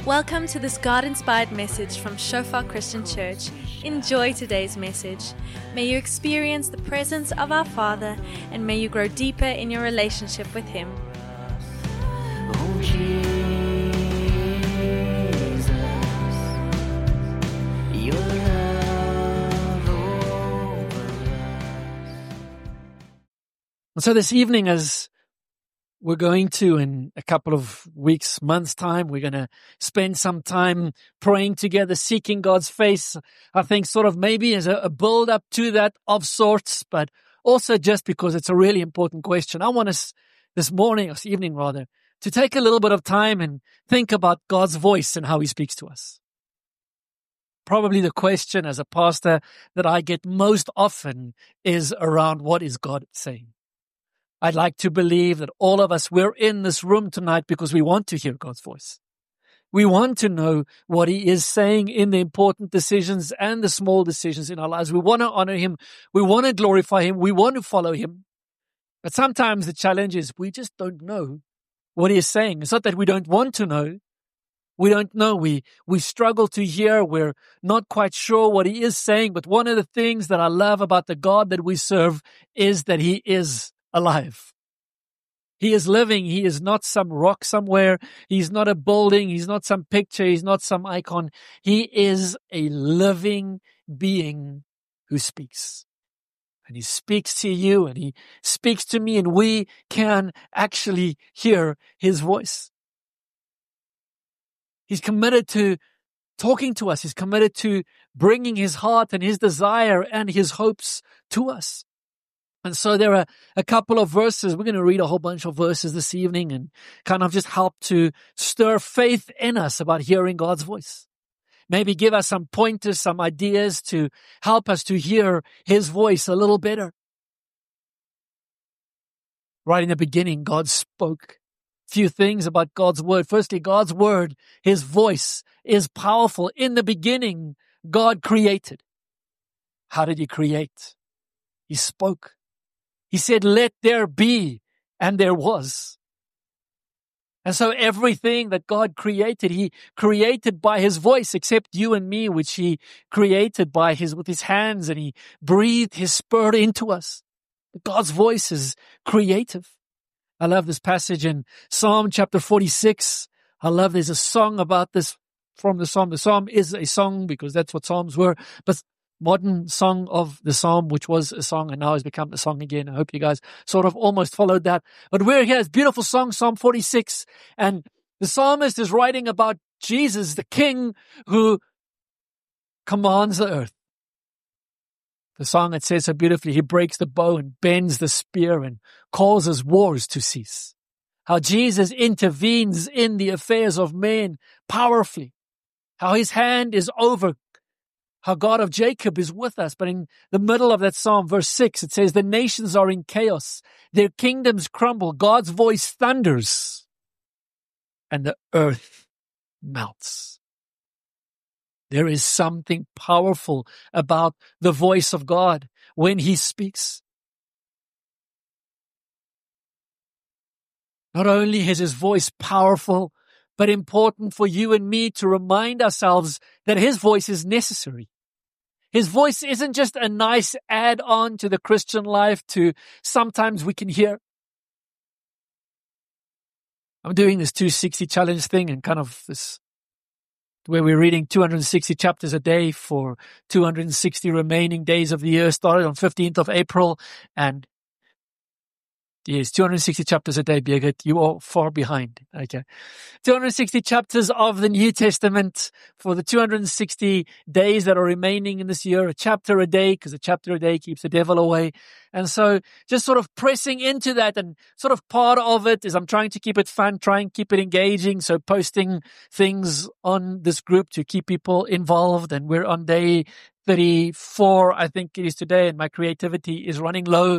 Welcome to this God-inspired message from Shofar Christian Church. Enjoy today's message. May you experience the presence of our Father, and may you grow deeper in your relationship with Him. Oh, Jesus, your love over us. So this evening, as we're going to, in a couple of weeks, months' time, we're going to spend some time praying together, seeking God's face. I think sort of maybe as a build-up to that of sorts, but also just because it's a really important question. I want us this morning, or this evening rather, to take a little bit of time and think about God's voice and how He speaks to us. Probably the question as a pastor that I get most often is around, what is God saying? I'd like to believe that all of us, we're in this room tonight because we want to hear God's voice. We want to know what He is saying in the important decisions and the small decisions in our lives. We want to honor Him. We want to glorify Him. We want to follow Him. But sometimes the challenge is we just don't know what He is saying. It's not that we don't want to know. We don't know. We struggle to hear. We're not quite sure what He is saying. But one of the things that I love about the God that we serve is that He is alive. He is living. He is not some rock somewhere. He's not a building. He's not some picture. He's not some icon. He is a living being who speaks. And He speaks to you and He speaks to me, and we can actually hear His voice. He's committed to talking to us. He's committed to bringing His heart and His desire and His hopes to us. And so there are a couple of verses. We're going to read a whole bunch of verses this evening and kind of just help to stir faith in us about hearing God's voice. Maybe give us some pointers, some ideas to help us to hear His voice a little better. Right in the beginning, God spoke. Few things about God's word. Firstly, God's word, His voice is powerful. In the beginning, God created. How did He create? He spoke. He said, "Let there be," and there was. And so everything that God created, He created by His voice, except you and me, which He created with His hands, and He breathed His Spirit into us. But God's voice is creative. I love this passage in Psalm chapter 46. There's a song about this from the Psalm. The Psalm is a song because that's what Psalms were, but modern song of the Psalm, which was a song and now has become a song again. I hope you guys sort of almost followed that. But we're here, it's a beautiful song, Psalm 46. And the psalmist is writing about Jesus, the King who commands the earth. The song, it says so beautifully, He breaks the bow and bends the spear and causes wars to cease. How Jesus intervenes in the affairs of men powerfully. How His hand is over. How God of Jacob is with us. But in the middle of that psalm, verse 6, it says, the nations are in chaos. Their kingdoms crumble. God's voice thunders. And the earth melts. There is something powerful about the voice of God when He speaks. Not only is His voice powerful, but important for you and me to remind ourselves that His voice is necessary. His voice isn't just a nice add-on to the Christian life to sometimes we can hear. I'm doing this 260 challenge thing and kind of this where we're reading 260 chapters a day for 260 remaining days of the year, started on 15th of April. And yes, 260 chapters a day, Birgit. You are far behind. Okay. 260 chapters of the New Testament for the 260 days that are remaining in this year, a chapter a day, because a chapter a day keeps the devil away. And so just sort of pressing into that, and sort of part of it is I'm trying to keep it fun, try and keep it engaging. So posting things on this group to keep people involved. And we're on day 34, I think it is today, and my creativity is running low.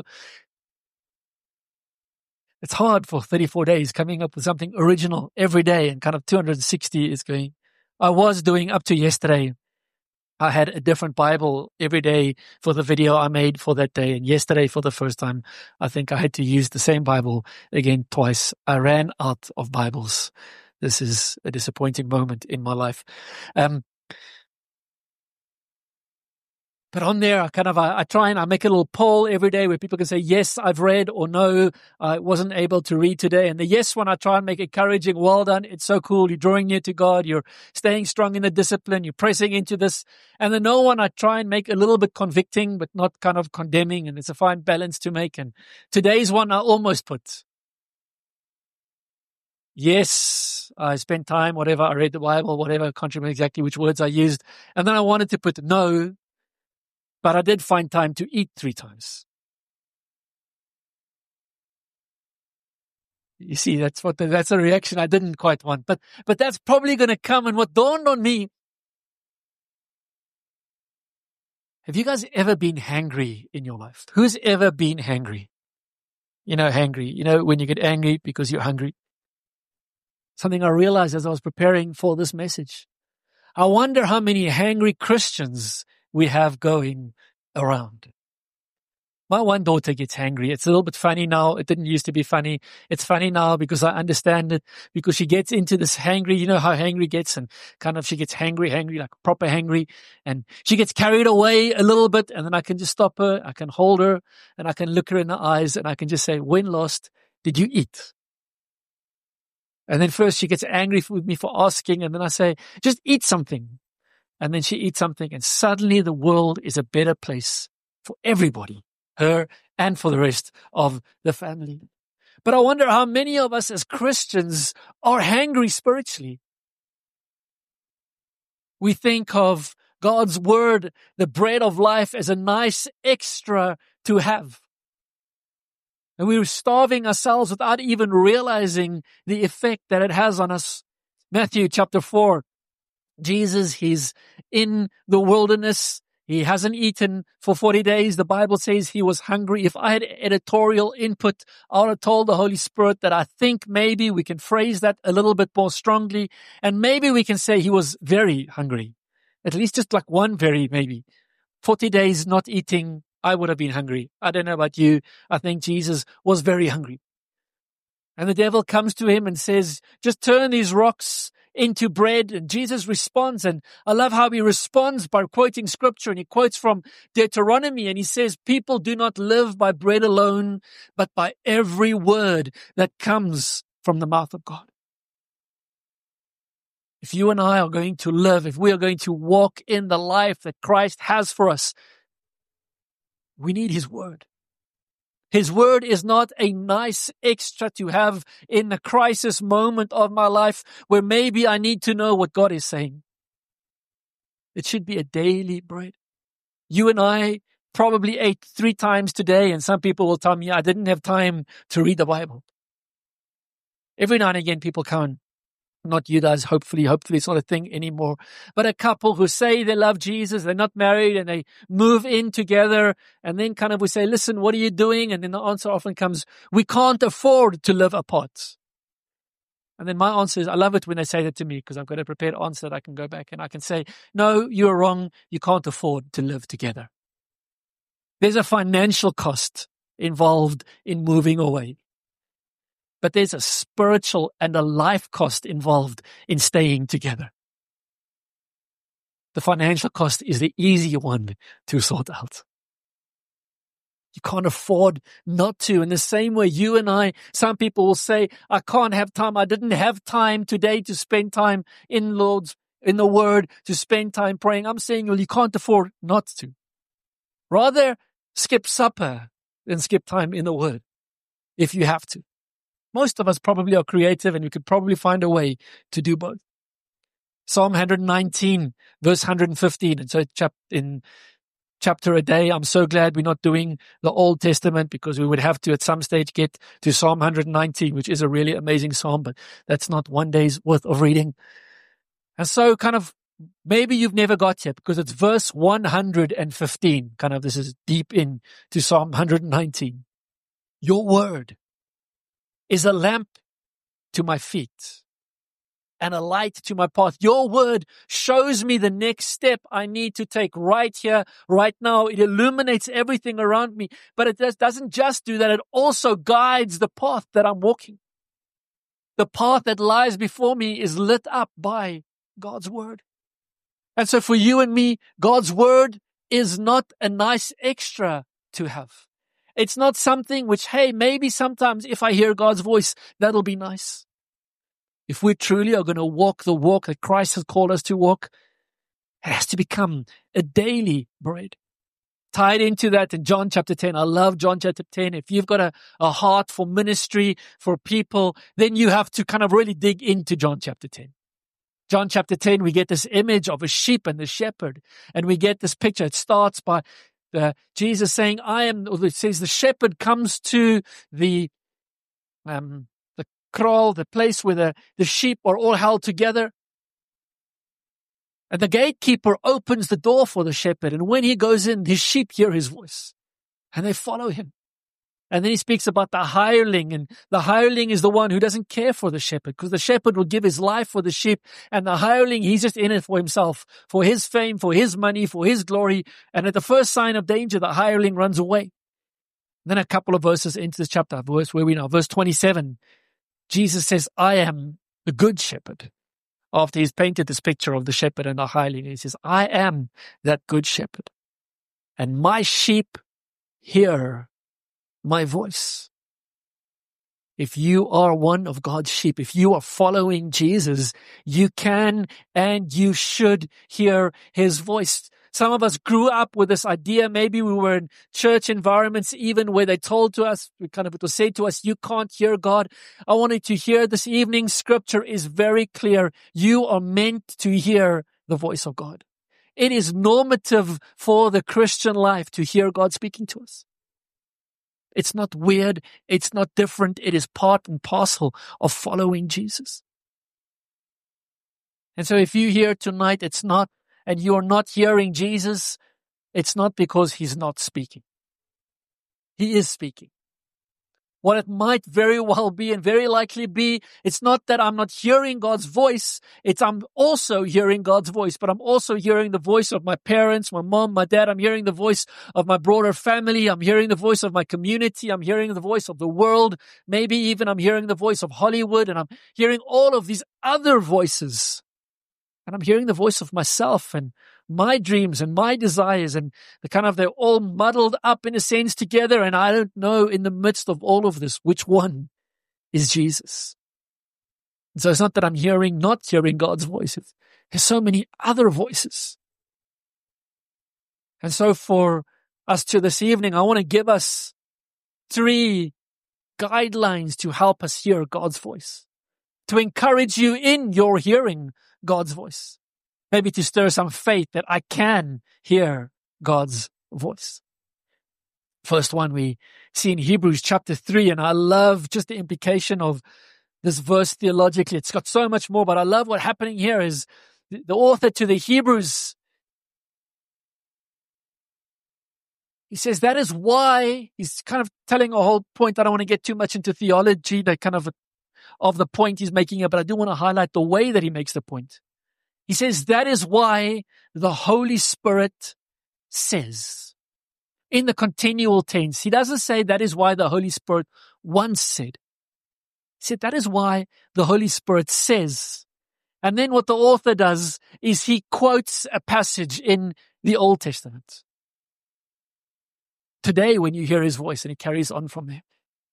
It's hard for 34 days coming up with something original every day, and kind of 260 is going. I was doing up to yesterday. I had a different Bible every day for the video I made for that day. And yesterday, for the first time, I think I had to use the same Bible again twice. I ran out of Bibles this is a disappointing moment in my life. But on there, I try and I make a little poll every day where people can say, yes, I've read, or no, I wasn't able to read today. And the yes one, I try and make encouraging. Well done. It's so cool. You're drawing near to God. You're staying strong in the discipline. You're pressing into this. And the no one, I try and make a little bit convicting, but not kind of condemning. And it's a fine balance to make. And today's one, I almost put, yes, I spent time, whatever. I read the Bible, whatever. I can't remember exactly which words I used. And then I wanted to put no, but I did find time to eat 3 times. You see, that's a reaction I didn't quite want, but that's probably going to come. And what dawned on me, have you guys ever been hangry in your life? Who's ever been hangry? Hangry. When you get angry because you're hungry. Something I realized as I was preparing for this message. I wonder how many hangry Christians we have going around. My one daughter gets hangry. It's a little bit funny now. It didn't used to be funny. It's funny now because I understand it, because she gets into this hangry. You know how hangry gets, and she gets hangry, like proper hangry, and she gets carried away a little bit, and then I can just stop her. I can hold her, and I can look her in the eyes, and I can just say, when last did you eat? And then first she gets angry with me for asking, and then I say, just eat something. And then she eats something, and suddenly the world is a better place for everybody, her and for the rest of the family. But I wonder how many of us as Christians are hangry spiritually. We think of God's word, the bread of life, as a nice extra to have. And we're starving ourselves without even realizing the effect that it has on us. Matthew chapter 4. Jesus, he's in the wilderness. He hasn't eaten for 40 days. The Bible says he was hungry. If I had editorial input, I would have told the Holy Spirit that I think maybe we can phrase that a little bit more strongly. And maybe we can say he was very hungry. At least just like one very maybe. 40 days not eating, I would have been hungry. I don't know about you. I think Jesus was very hungry. And the devil comes to him and says, just turn these rocks into bread. And Jesus responds, and I love how he responds by quoting scripture, and he quotes from Deuteronomy, and he says, people do not live by bread alone, but by every word that comes from the mouth of God. If you and I are going to live, if we are going to walk in the life that Christ has for us, we need his word. His word is not a nice extra to have in the crisis moment of my life where maybe I need to know what God is saying. It should be a daily bread. You and I probably ate 3 times today, and some people will tell me I didn't have time to read the Bible. Every now and again people come, not you guys, hopefully it's not a thing anymore, but a couple who say they love Jesus, they're not married, and they move in together, and then we say, listen, what are you doing? And then the answer often comes, we can't afford to live apart. And then my answer is, I love it when they say that to me, because I've got a prepared answer that I can go back and I can say, no, you're wrong. You can't afford to live together. There's a financial cost involved in moving away. But there's a spiritual and a life cost involved in staying together. The financial cost is the easy one to sort out. You can't afford not to. In the same way, you and I, some people will say, I can't have time. I didn't have time today to spend time in the Word, to spend time praying. I'm saying, well, you can't afford not to. Rather, skip supper than skip time in the Word, if you have to. Most of us probably are creative, and we could probably find a way to do both. Psalm 119, verse 115. And so in chapter a day, I'm so glad we're not doing the Old Testament, because we would have to at some stage get to Psalm 119, which is a really amazing psalm, but that's not one day's worth of reading. And so maybe you've never got here, because it's verse 115. This is deep in to Psalm 119. Your word is a lamp to my feet and a light to my path. Your word shows me the next step I need to take right here, right now. It illuminates everything around me, but it doesn't just do that. It also guides the path that I'm walking. The path that lies before me is lit up by God's word. And so for you and me, God's word is not a nice extra to have. It's not something which, hey, maybe sometimes if I hear God's voice, that'll be nice. If we truly are going to walk the walk that Christ has called us to walk, it has to become a daily bread. Tied into that in John chapter 10. I love John chapter 10. If you've got a heart for ministry, for people, then you have to kind of really dig into John chapter 10. John chapter 10, we get this image of a sheep and the shepherd. And we get this picture. It starts by Jesus saying, it says the shepherd comes to the kraal, the place where the sheep are all held together. And the gatekeeper opens the door for the shepherd. And when he goes in, his sheep hear his voice. And they follow him. And then he speaks about the hireling. And the hireling is the one who doesn't care for the shepherd, because the shepherd will give his life for the sheep. And the hireling, he's just in it for himself, for his fame, for his money, for his glory. And at the first sign of danger, the hireling runs away. Then a couple of verses into this chapter, verse 27, Jesus says, I am the good shepherd. After he's painted this picture of the shepherd and the hireling, he says, I am that good shepherd. And my sheep hear my voice. If you are one of God's sheep, if you are following Jesus, you can and you should hear his voice. Some of us grew up with this idea. Maybe we were in church environments even where they told to us, it was said to us, you can't hear God. I wanted to hear this evening. Scripture is very clear. You are meant to hear the voice of God. It is normative for the Christian life to hear God speaking to us. It's not weird. It's not different. It is part and parcel of following Jesus. And so if you hear tonight, and you are not hearing Jesus, it's not because he's not speaking. He is speaking. What it might very well be and very likely be, it's not that I'm not hearing God's voice, it's I'm also hearing God's voice, but I'm also hearing the voice of my parents, my mom, my dad. I'm hearing the voice of my broader family. I'm hearing the voice of my community. I'm hearing the voice of the world. Maybe even I'm hearing the voice of Hollywood, and I'm hearing all of these other voices. And I'm hearing the voice of myself and my dreams and my desires, and they're all muddled up in a sense together. And I don't know in the midst of all of this, which one is Jesus. And so it's not that I'm not hearing God's voice. There's so many other voices. And so for us to this evening, I want to give us 3 guidelines to help us hear God's voice, to encourage you in your hearing God's voice. Maybe to stir some faith that I can hear God's voice. First one we see in Hebrews chapter 3, and I love just the implication of this verse theologically. It's got so much more, but I love what's happening here is the author to the Hebrews, he says that is why, he's kind of telling a whole point. I don't want to get too much into theology, that kind of the point he's making here, but I do want to highlight the way that he makes the point. He says that is why the Holy Spirit says, in the continual tense. He doesn't say that is why the Holy Spirit once said. He said that is why the Holy Spirit says. And then what the author does is he quotes a passage in the Old Testament. Today when you hear his voice, and he carries on from there.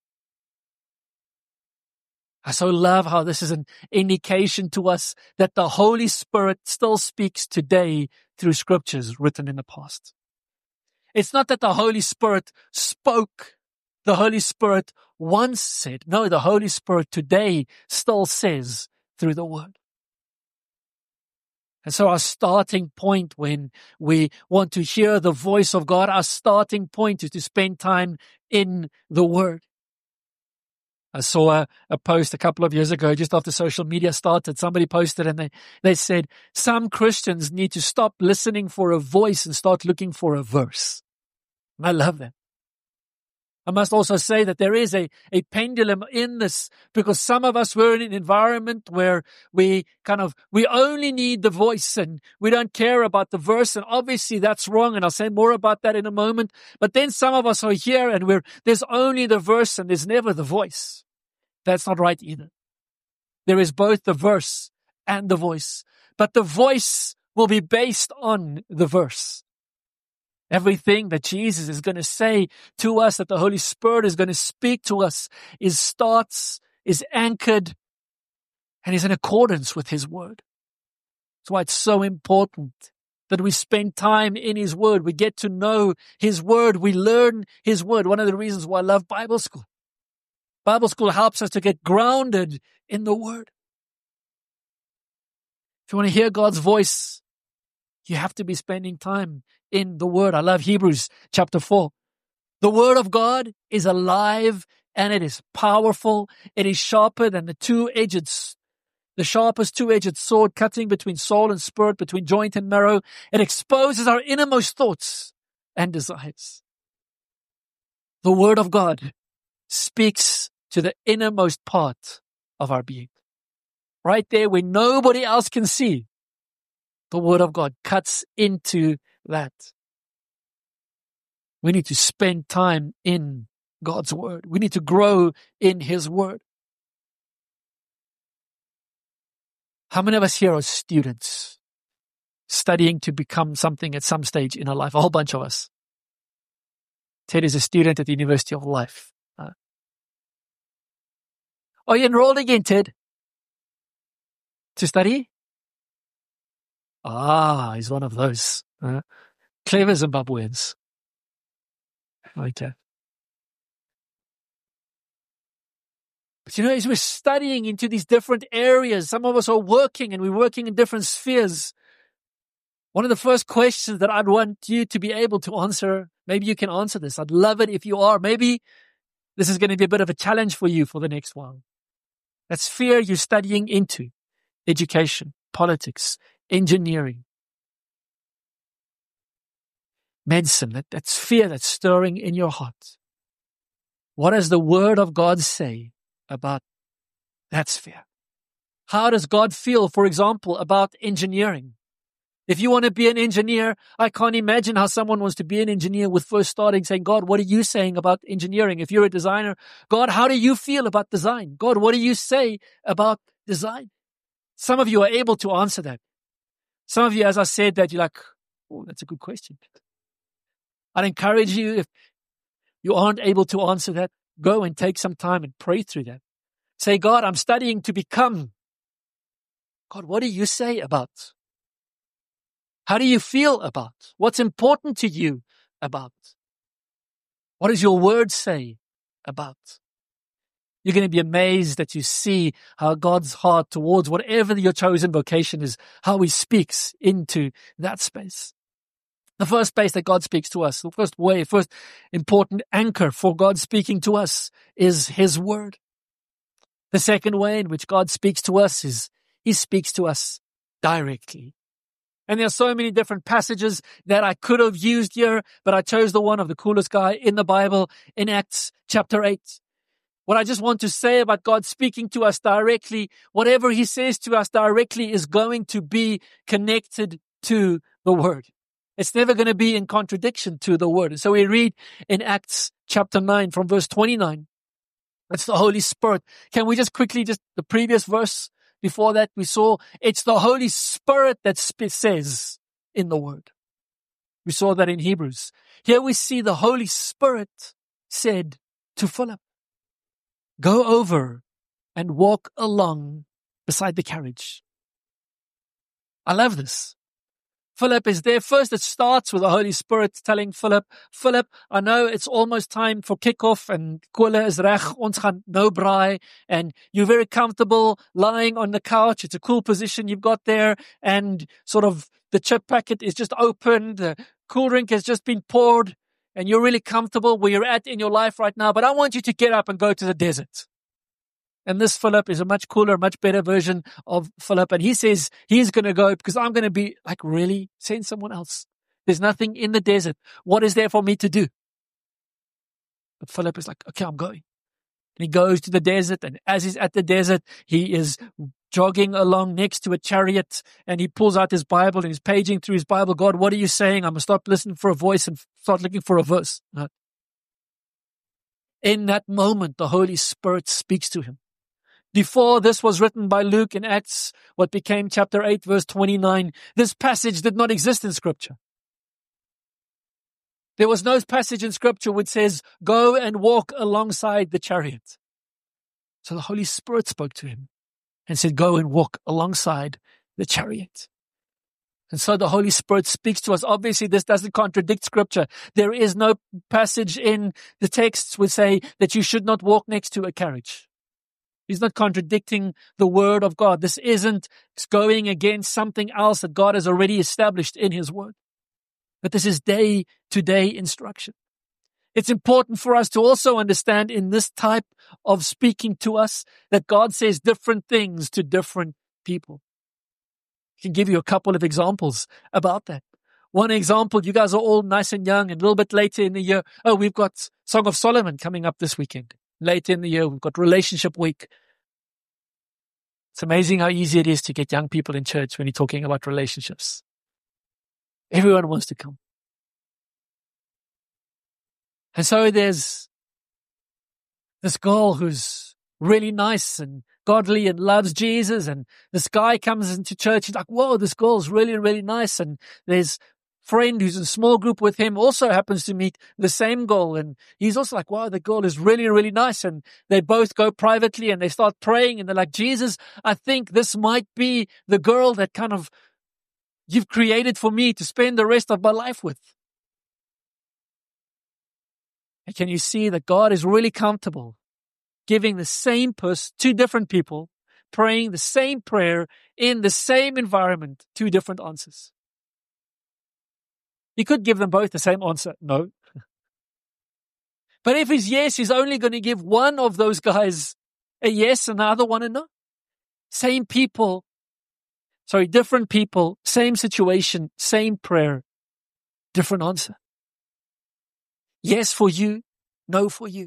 I so love how this is an indication to us that the Holy Spirit still speaks today through scriptures written in the past. It's not that the Holy Spirit spoke, the Holy Spirit once said. No, the Holy Spirit today still says through the Word. And so our starting point when we want to hear the voice of God, our starting point is to spend time in the Word. I saw a post a couple of years ago, just after social media started. Somebody posted and they said, some Christians need to stop listening for a voice and start looking for a verse. And I love that. I must also say that there is a pendulum in this, because some of us were in an environment where we only need the voice and we don't care about the verse. And obviously that's wrong. And I'll say more about that in a moment. But then some of us are here and there's only the verse and there's never the voice. That's not right either. There is both the verse and the voice, but the voice will be based on the verse. Everything that Jesus is going to say to us, that the Holy Spirit is going to speak to us, is anchored, and is in accordance with His word. That's why it's so important that we spend time in His word. We get to know His word. We learn His word. One of the reasons why I love Bible school. Bible school helps us to get grounded in the word. If you want to hear God's voice, you have to be spending time in the word. I love Hebrews chapter 4. The word of God is alive and it is powerful. It is sharper than the sharpest two-edged sword, cutting between soul and spirit, between joint and marrow. It exposes our innermost thoughts and desires. The word of God speaks to the innermost part of our being. Right there where nobody else can see, the word of God cuts into that. We need to spend time in God's word. We need to grow in His word. How many of us here are students studying to become something at some stage in our life? A whole bunch of us. Ted is a student at the University of Life. Are you enrolled again, Ted? To study? He's one of those clever Zimbabweans. Okay. But as we're studying into these different areas, some of us are working and we're working in different spheres. One of the first questions that I'd want you to be able to answer, maybe you can answer this. I'd love it if you are. Maybe this is going to be a bit of a challenge for you for the next while. That sphere you're studying into: education, politics, engineering, medicine, that sphere that's stirring in your heart. What does the Word of God say about that sphere? How does God feel, for example, about engineering? If you want to be an engineer, I can't imagine how someone wants to be an engineer with first starting saying, God, what are you saying about engineering? If you're a designer, God, how do you feel about design? God, what do you say about design? Some of you are able to answer that. Some of you, as I said, that you're like, oh, that's a good question. I'd encourage you, if you aren't able to answer that, go and take some time and pray through that. Say, God, I'm studying to become. God, what do you say about? How do you feel about? What's important to you about? What does your word say about? You're going to be amazed that you see how God's heart towards whatever your chosen vocation is, how He speaks into that space. The first space that God speaks to us, the first important anchor for God speaking to us is His word. The second way in which God speaks to us is He speaks to us directly. And there are so many different passages that I could have used here, but I chose the one of the coolest guy in the Bible in Acts chapter 8. What I just want to say about God speaking to us directly, whatever He says to us directly is going to be connected to the Word. It's never going to be in contradiction to the Word. And so we read in Acts chapter 9 from verse 29. It's the Holy Spirit. Can we just quickly, the previous verse before that, we saw it's the Holy Spirit that says in the Word. We saw that in Hebrews. Here we see the Holy Spirit said to Philip, go over and walk along beside the carriage. I love this. Philip is there. First, it starts with the Holy Spirit telling Philip, I know it's almost time for kickoff and kolle is reg, ons gaan nou braai, and you're very comfortable lying on the couch. It's a cool position you've got there, and sort of the chip packet is just opened, the cool drink has just been poured, and you're really comfortable where you're at in your life right now, but I want you to get up and go to the desert. And this Philip is a much cooler, much better version of Philip. And he says he's going to go because I'm going to be like, really? Send someone else. There's nothing in the desert. What is there for me to do? But Philip is like, okay, I'm going. And he goes to the desert. And as he's at the desert, he is jogging along next to a chariot. And he pulls out his Bible and he's paging through his Bible. God, what are you saying? I'm going to stop listening for a voice and start looking for a verse. No. In that moment, the Holy Spirit speaks to him. Before this was written by Luke in Acts, what became chapter 8, verse 29, this passage did not exist in Scripture. There was no passage in Scripture which says, go and walk alongside the chariot. So the Holy Spirit spoke to him and said, go and walk alongside the chariot. And so the Holy Spirit speaks to us. Obviously, this doesn't contradict Scripture. There is no passage in the texts which say that you should not walk next to a carriage. He's not contradicting the Word of God. This isn't going against something else that God has already established in His Word. But this is day-to-day instruction. It's important for us to also understand in this type of speaking to us that God says different things to different people. I can give you a couple of examples about that. One example, you guys are all nice and young, and a little bit later in the year, we've got Song of Solomon coming up this weekend. Later in the year, we've got Relationship Week. It's amazing how easy it is to get young people in church when you're talking about relationships. Everyone wants to come. And so there's this girl who's really nice and godly and loves Jesus, and this guy comes into church. He's like, whoa, this girl's really, really nice. And there's friend who's in a small group with him also happens to meet the same girl, and he's also like, wow, the girl is really, really nice. And they both go privately and they start praying, and they're like, Jesus, I think this might be the girl that kind of you've created for me to spend the rest of my life with. And can you see that God is really comfortable giving the same person, two different people, praying the same prayer in the same environment, two different answers? He could give them both the same answer. No. But if it's yes, he's only going to give one of those guys a yes and the other one a no. Different people, same situation, same prayer, different answer. Yes for you, no for you.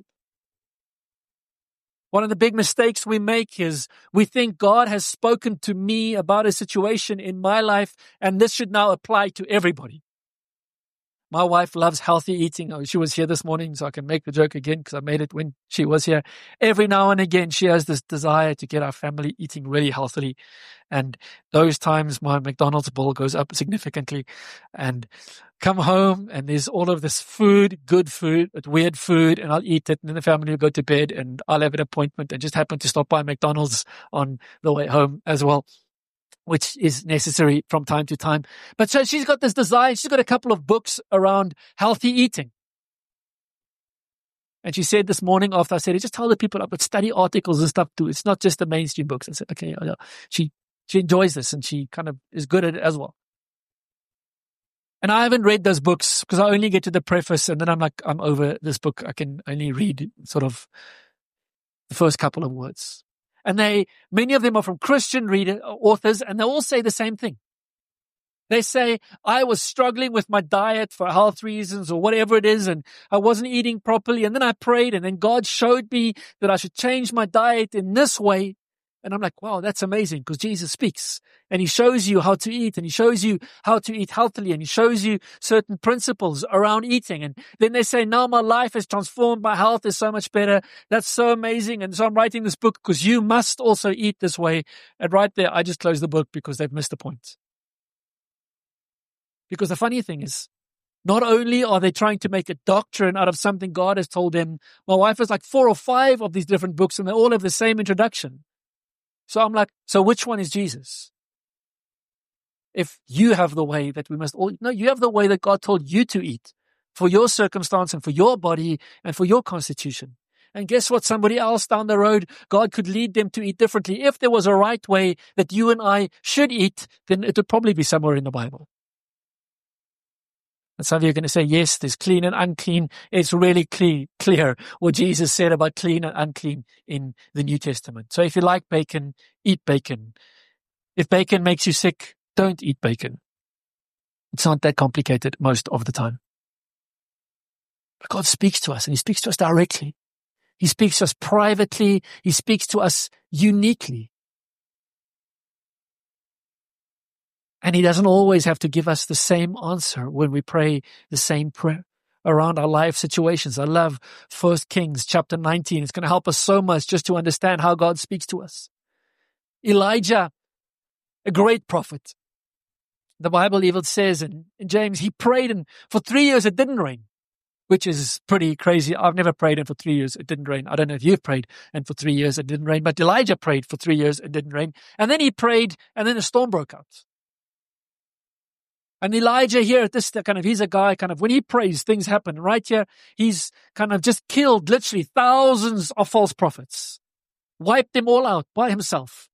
One of the big mistakes we make is we think God has spoken to me about a situation in my life, and this should now apply to everybody. My wife loves healthy eating. She was here this morning, so I can make the joke again because I made it when she was here. Every now and again, she has this desire to get our family eating really healthily. And those times my McDonald's bill goes up significantly. And come home and there's all of this food, good food, but weird food, and I'll eat it, and then the family will go to bed, and I'll have an appointment and just happen to stop by McDonald's on the way home as well, which is necessary from time to time. But so she's got this desire. She's got a couple of books around healthy eating. And she said this morning after I said, just tell the people I've got study articles and stuff too. It's not just the mainstream books. I said, okay, she enjoys this and she kind of is good at it as well. And I haven't read those books because I only get to the preface and then I'm like, I'm over this book. I can only read sort of the first couple of words. And many of them are from Christian authors, and they all say the same thing. They say, I was struggling with my diet for health reasons or whatever it is, and I wasn't eating properly. And then I prayed, and then God showed me that I should change my diet in this way. And I'm like, wow, that's amazing, because Jesus speaks and he shows you how to eat, and he shows you how to eat healthily, and he shows you certain principles around eating. And then they say, now my life is transformed. My health is so much better. That's so amazing. And so I'm writing this book because you must also eat this way. And right there, I just close the book because they've missed the point. Because the funny thing is, not only are they trying to make a doctrine out of something God has told them, my wife has like 4 or 5 of these different books and they all have the same introduction. So I'm like, so which one is Jesus? If you have the way that we must all, no, you have the way that God told you to eat for your circumstance and for your body and for your constitution. And guess what? Somebody else down the road, God could lead them to eat differently. If there was a right way that you and I should eat, then it would probably be somewhere in the Bible. And some of you are going to say, yes, there's clean and unclean. It's really clear what Jesus said about clean and unclean in the New Testament. So if you like bacon, eat bacon. If bacon makes you sick, don't eat bacon. It's not that complicated most of the time. But God speaks to us, and he speaks to us directly. He speaks to us privately. He speaks to us uniquely. And he doesn't always have to give us the same answer when we pray the same prayer. around our life situations. I love 1 Kings chapter 19. It's going to help us so much just to understand how God speaks to us. Elijah, a great prophet. The Bible even says in James, he prayed and for 3 years it didn't rain, which is pretty crazy. I've never prayed and for 3 years it didn't rain. I don't know if you've prayed and for 3 years it didn't rain, but Elijah prayed for 3 years, it didn't rain. And then he prayed and then a storm broke out. And Elijah here at this he's a guy when he prays, things happen. Right here, he's just killed literally thousands of false prophets. Wiped them all out by himself.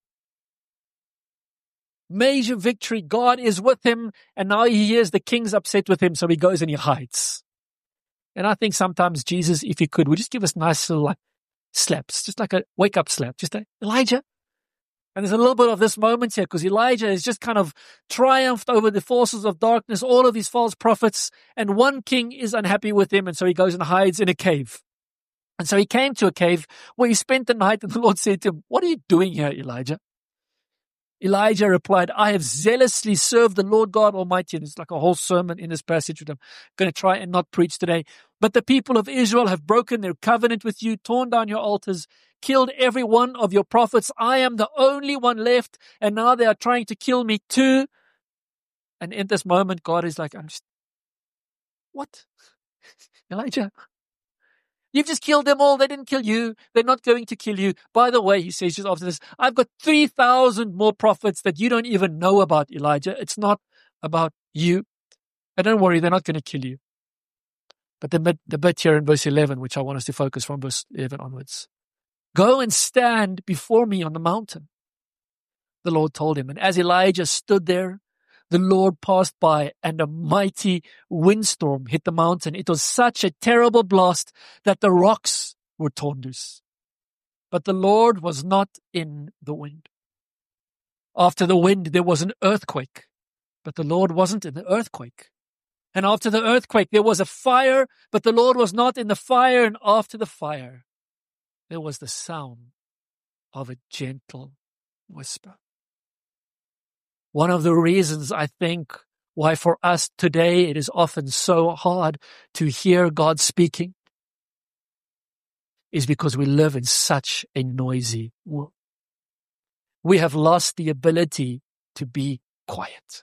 Major victory. God is with him. And now he hears the king's upset with him. So he goes and he hides. And I think sometimes Jesus, if he could, would just give us nice little slaps. Just like a wake up slap. Just Elijah. And there's a little bit of this moment here because Elijah has just triumphed over the forces of darkness, all of these false prophets, and one king is unhappy with him, and so he goes and hides in a cave. And so he came to a cave where he spent the night, and the Lord said to him, "What are you doing here, Elijah?" Elijah replied, "I have zealously served the Lord God Almighty." And it's like a whole sermon in this passage, which I'm going to try and not preach today. "But the people of Israel have broken their covenant with you, torn down your altars, killed every one of your prophets. I am the only one left, and now they are trying to kill me too." And in this moment, God is like, what? Elijah, you've just killed them all. They didn't kill you. They're not going to kill you. By the way, he says just after this, I've got 3,000 more prophets that you don't even know about, Elijah. It's not about you. And don't worry, they're not going to kill you. But the bit here in verse 11, which I want us to focus from verse 11 onwards. "Go and stand before me on the mountain," the Lord told him. And as Elijah stood there, the Lord passed by, and a mighty windstorm hit the mountain. It was such a terrible blast that the rocks were torn loose. But the Lord was not in the wind. After the wind, there was an earthquake, but the Lord wasn't in the earthquake. And after the earthquake, there was a fire, but the Lord was not in the fire. And after the fire, there was the sound of a gentle whisper. One of the reasons I think why for us today it is often so hard to hear God speaking is because we live in such a noisy world. We have lost the ability to be quiet.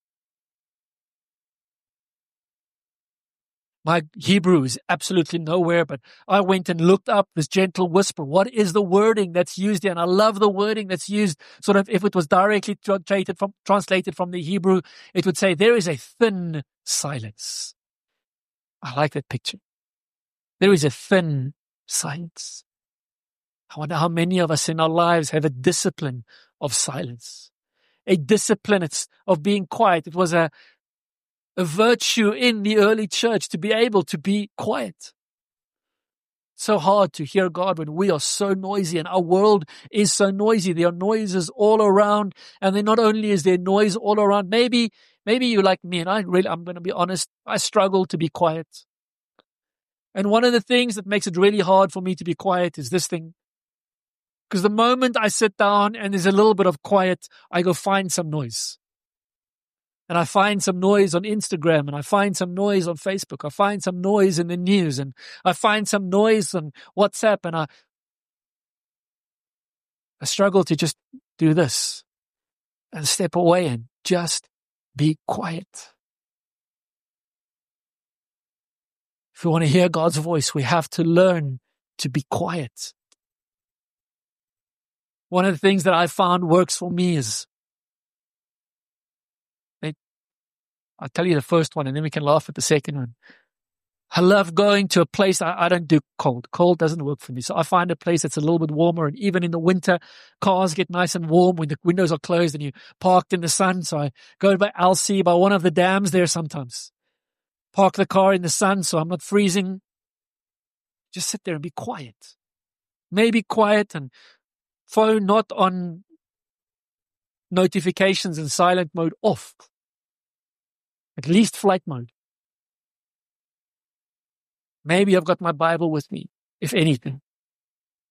My Hebrew is absolutely nowhere, but I went and looked up this gentle whisper. What is the wording that's used here? And I love the wording that's used. If it was directly translated from the Hebrew, it would say, there is a thin silence. I like that picture. There is a thin silence. I wonder how many of us in our lives have a discipline of silence. A discipline of being quiet. It was a virtue in the early church to be able to be quiet. So hard to hear God when we are so noisy, and our world is so noisy. There are noises all around, and then not only is there noise all around, maybe you're like me, and I'm going to be honest, I struggle to be quiet. And one of the things that makes it really hard for me to be quiet is this thing. Because the moment I sit down and there's a little bit of quiet, I go find some noise. And I find some noise on Instagram, and I find some noise on Facebook. I find some noise in the news, and I find some noise on WhatsApp, and I struggle to just do this and step away and just be quiet. If we want to hear God's voice, we have to learn to be quiet. One of the things that I found works for me is, I'll tell you the first one and then we can laugh at the second one. I love going to a place. I don't do cold. Cold doesn't work for me. So I find a place that's a little bit warmer. And even in the winter, cars get nice and warm when the windows are closed and you're parked in the sun. So I go by Alsea, by one of the dams there sometimes. Park the car in the sun so I'm not freezing. Just sit there and be quiet. Maybe quiet and phone not on notifications and silent mode off. At least flight mode. Maybe I've got my Bible with me, if anything.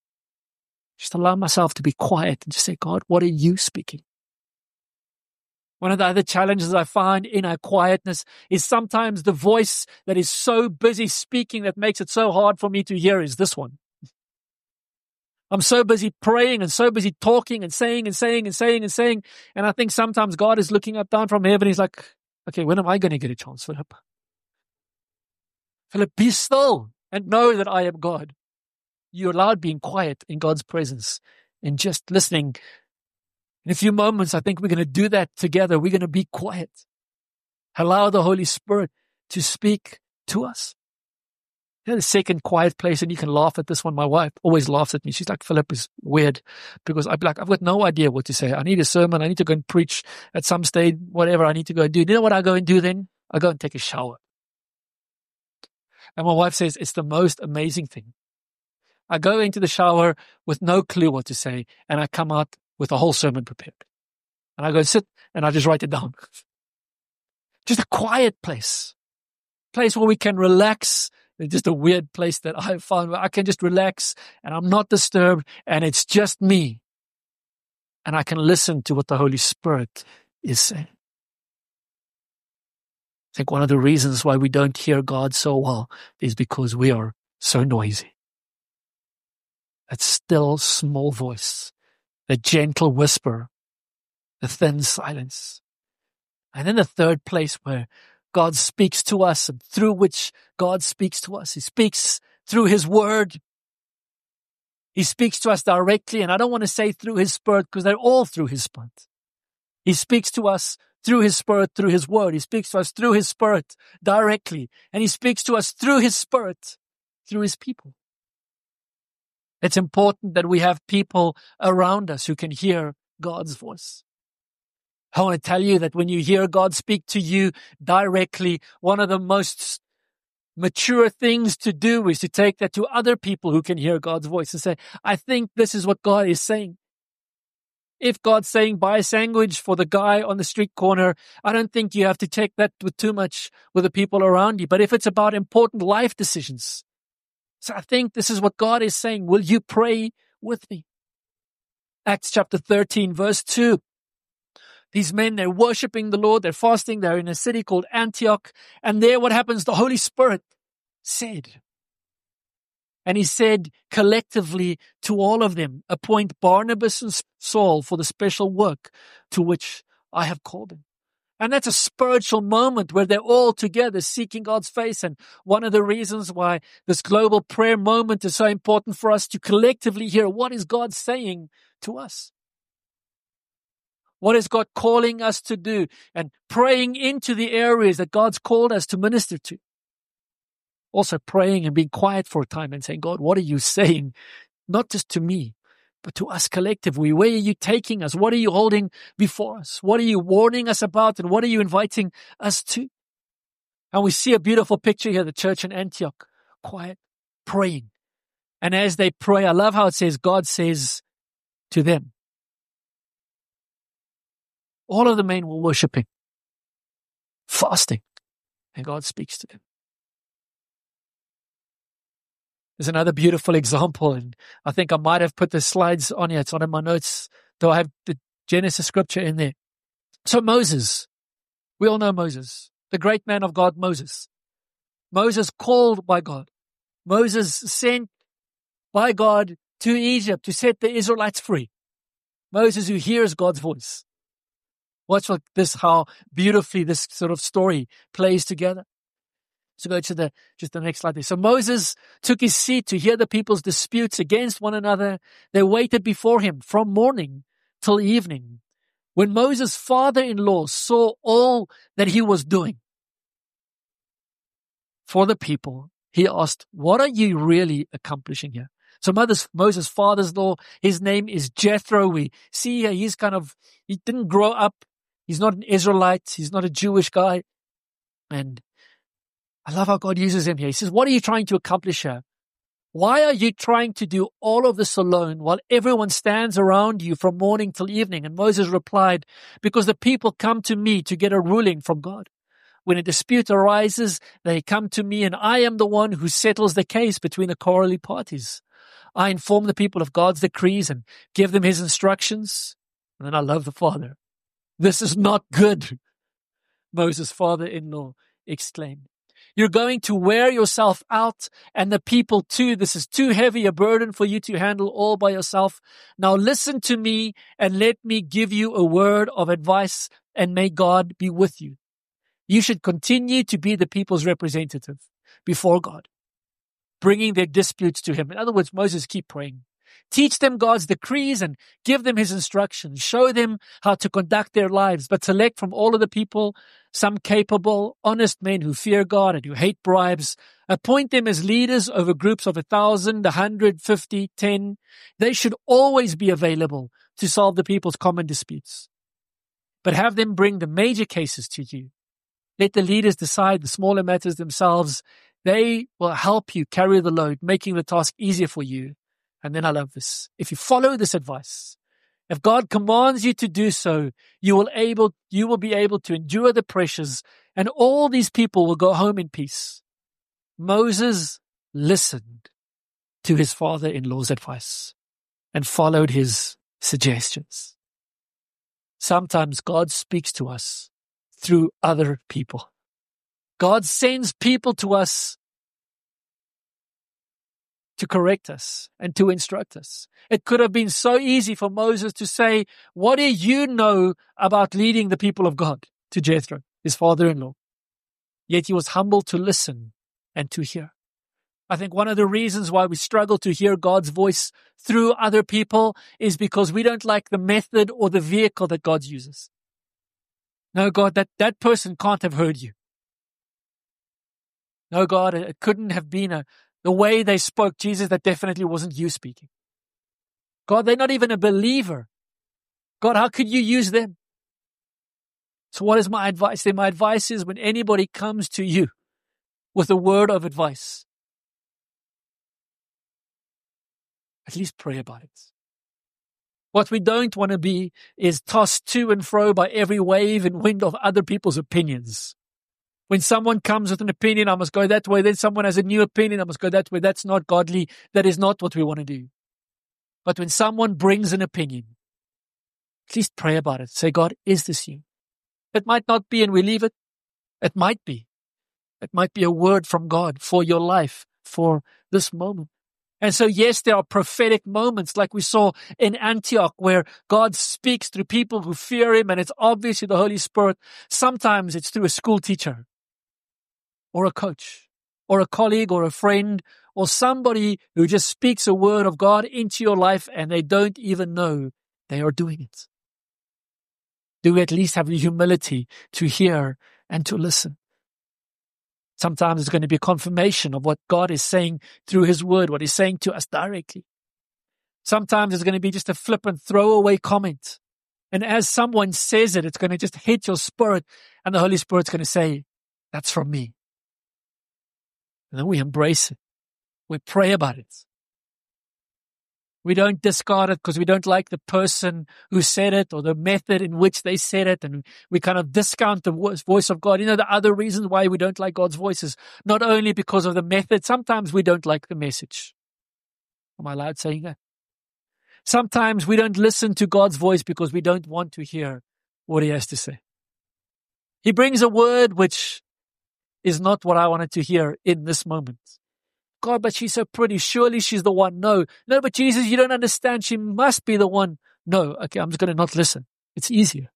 Just allow myself to be quiet and just say, God, what are you speaking? One of the other challenges I find in our quietness is sometimes the voice that is so busy speaking that makes it so hard for me to hear is this one. I'm so busy praying and so busy talking and saying and saying and saying and saying. And I think sometimes God is looking up down from heaven. He's like, okay, when am I going to get a chance, Philip? Philip, be still and know that I am God. You're allowed being quiet in God's presence and just listening. In a few moments, I think we're going to do that together. We're going to be quiet. Allow the Holy Spirit to speak to us. You know, the second quiet place, and you can laugh at this one. My wife always laughs at me. She's like, Philip is weird, because I'd be like, I've got no idea what to say. I need a sermon. I need to go and preach at some stage, whatever I need to go and do. You know what I go and do then? I go and take a shower. And my wife says, it's the most amazing thing. I go into the shower with no clue what to say, and I come out with a whole sermon prepared. And I go and sit, and I just write it down. Just a quiet place where we can relax. It's just a weird place that I found where I can just relax, and I'm not disturbed, and it's just me. And I can listen to what the Holy Spirit is saying. I think one of the reasons why we don't hear God so well is because we are so noisy. That still small voice, the gentle whisper, the thin silence. And then the third place where God speaks to us and through which God speaks to us. He speaks through His Word. He speaks to us directly, and I don't want to say through His Spirit because they're all through His Spirit. He speaks to us through His Spirit, through His Word. He speaks to us through His Spirit directly, and He speaks to us through His Spirit, through His people. It's important that we have people around us who can hear God's voice. I want to tell you that when you hear God speak to you directly, one of the most mature things to do is to take that to other people who can hear God's voice and say, I think this is what God is saying. If God's saying buy a sandwich for the guy on the street corner, I don't think you have to take that with too much with the people around you. But if it's about important life decisions, so I think this is what God is saying. Will you pray with me? Acts chapter 13, verse 2. These men, they're worshiping the Lord. They're fasting. They're in a city called Antioch. And there what happens? The Holy Spirit said. And He said collectively to all of them, appoint Barnabas and Saul for the special work to which I have called them. And that's a spiritual moment where they're all together seeking God's face. And one of the reasons why this global prayer moment is so important for us to collectively hear what is God saying to us. What is God calling us to do? And praying into the areas that God's called us to minister to. Also praying and being quiet for a time and saying, God, what are you saying? Not just to me, but to us collectively. Where are you taking us? What are you holding before us? What are you warning us about? And what are you inviting us to? And we see a beautiful picture here, the church in Antioch, quiet, praying. And as they pray, I love how it says, God says to them. All of the men were worshiping, fasting, and God speaks to them. There's another beautiful example, and I think I might have put the slides on here. It's not in my notes, though I have the Genesis scripture in there. So Moses, we all know Moses, the great man of God, Moses. Moses called by God. Moses sent by God to Egypt to set the Israelites free. Moses who hears God's voice. Watch how beautifully this sort of story plays together. So go to the next slide there. So Moses took his seat to hear the people's disputes against one another. They waited before him from morning till evening. When Moses' father-in-law saw all that he was doing for the people, he asked, what are you really accomplishing here? So Moses' father-in-law, his name is Jethro. We see here, he didn't grow up. He's not an Israelite. He's not a Jewish guy. And I love how God uses him here. He says, what are you trying to accomplish here? Why are you trying to do all of this alone while everyone stands around you from morning till evening? And Moses replied, because the people come to me to get a ruling from God. When a dispute arises, they come to me, and I am the one who settles the case between the quarreling parties. I inform the people of God's decrees and give them His instructions. And then I love the Father. This is not good, Moses' father-in-law exclaimed. You're going to wear yourself out and the people too. This is too heavy a burden for you to handle all by yourself. Now listen to me and let me give you a word of advice, and may God be with you. You should continue to be the people's representative before God, bringing their disputes to him. In other words, Moses, keep praying. Teach them God's decrees and give them his instructions. Show them how to conduct their lives, but select from all of the people some capable, honest men who fear God and who hate bribes. Appoint them as leaders over groups of 1,000, 150, 10. They should always be available to solve the people's common disputes. But have them bring the major cases to you. Let the leaders decide the smaller matters themselves. They will help you carry the load, making the task easier for you. And then I love this. If you follow this advice, if God commands you to do so, you will be able to endure the pressures, and all these people will go home in peace. Moses listened to his father-in-law's advice and followed his suggestions. Sometimes God speaks to us through other people. God sends people to us to correct us and to instruct us. It could have been so easy for Moses to say, what do you know about leading the people of God? To Jethro, his father-in-law. Yet he was humble to listen and to hear. I think one of the reasons why we struggle to hear God's voice through other people is because we don't like the method or the vehicle that God uses. No, God, that person can't have heard you. No, God, it couldn't have been the way they spoke, Jesus, that definitely wasn't you speaking. God, they're not even a believer. God, how could you use them? So what is my advice? Then my advice is, when anybody comes to you with a word of advice, at least pray about it. What we don't want to be is tossed to and fro by every wave and wind of other people's opinions. When someone comes with an opinion, I must go that way. Then someone has a new opinion, I must go that way. That's not godly. That is not what we want to do. But when someone brings an opinion, at least pray about it. Say, God, is this you? It might not be, and we leave it. It might be. It might be a word from God for your life, for this moment. And so, yes, there are prophetic moments like we saw in Antioch where God speaks through people who fear him, and it's obviously the Holy Spirit. Sometimes it's through a school teacher or a coach or a colleague or a friend or somebody who just speaks a word of God into your life and they don't even know they are doing it. Do we at least have the humility to hear and to listen? Sometimes it's going to be a confirmation of what God is saying through his word, what he's saying to us directly. Sometimes it's going to be just a flippant throwaway comment. And as someone says it, it's going to just hit your spirit, and the Holy Spirit's going to say, that's from me. And then we embrace it. We pray about it. We don't discard it because we don't like the person who said it or the method in which they said it, and we kind of discount the voice of God. You know, the other reasons why we don't like God's voice is not only because of the method. Sometimes we don't like the message. Am I allowed saying that? Sometimes we don't listen to God's voice because we don't want to hear what he has to say. He brings a word which is not what I wanted to hear in this moment. God, but she's so pretty. Surely she's the one. No, but Jesus, you don't understand. She must be the one. No, okay, I'm just going to not listen. It's easier.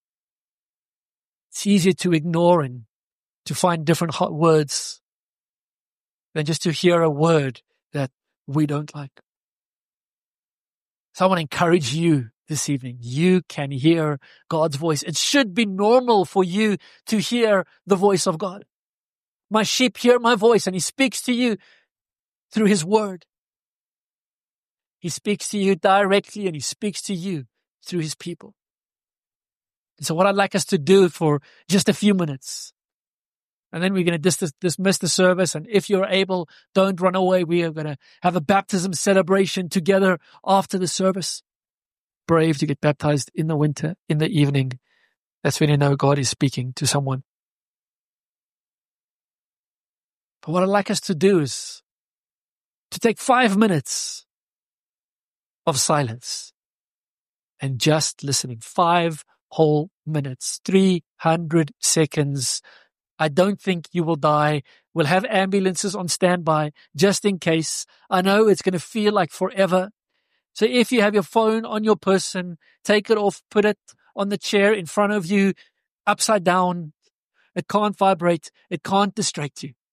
It's easier to ignore and to find different hot words than just to hear a word that we don't like. So I want to encourage you this evening. You can hear God's voice. It should be normal for you to hear the voice of God. My sheep hear my voice, and he speaks to you through his word. He speaks to you directly, and he speaks to you through his people. And so what I'd like us to do for just a few minutes, and then we're going to dismiss the service. And if you're able, don't run away. We are going to have a baptism celebration together after the service. Brave to get baptized in the winter, in the evening. That's when you know God is speaking to someone. But what I'd like us to do is to take 5 minutes of silence and just listening. 5 whole minutes, 300 seconds. I don't think you will die. We'll have ambulances on standby just in case. I know it's going to feel like forever. So if you have your phone on your person, take it off, put it on the chair in front of you, upside down. It can't vibrate. It can't distract you.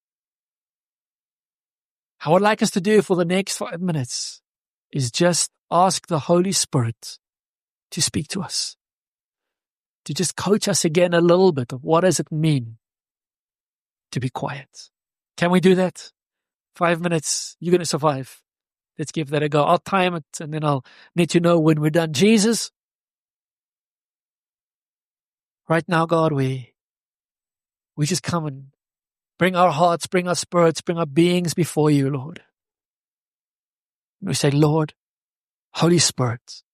I would like us to do for the next 5 minutes is just ask the Holy Spirit to speak to us, to just coach us again a little bit of what does it mean to be quiet. Can we do that? 5 minutes, you're going to survive. Let's give that a go. I'll time it and then I'll let you know when we're done. Jesus, right now, God, we just come and bring our hearts, bring our spirits, bring our beings before you, Lord. And we say, Lord, Holy Spirit,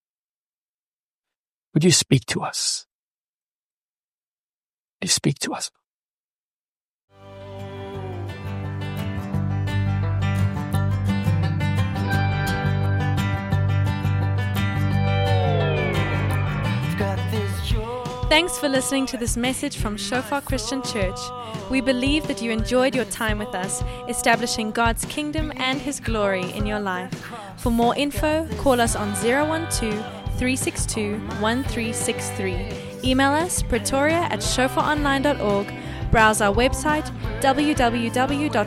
would you speak to us? Would you speak to us? Thanks for listening to this message from Shofar Christian Church. We believe that you enjoyed your time with us, establishing God's kingdom and His glory in your life. For more info, call us on 012-362-1363. Email us pretoria@shofaronline.org. Browse our website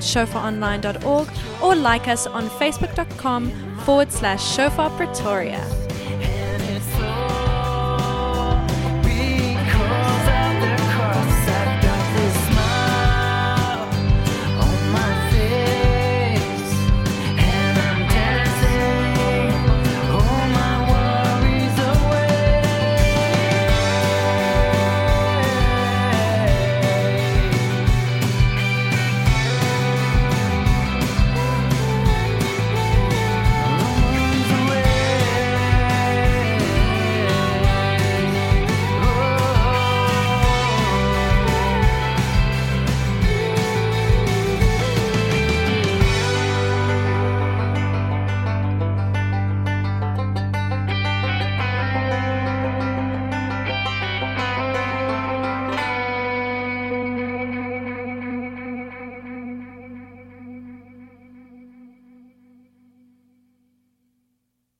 www.shofaronline.org or like us on facebook.com/Shofar Pretoria.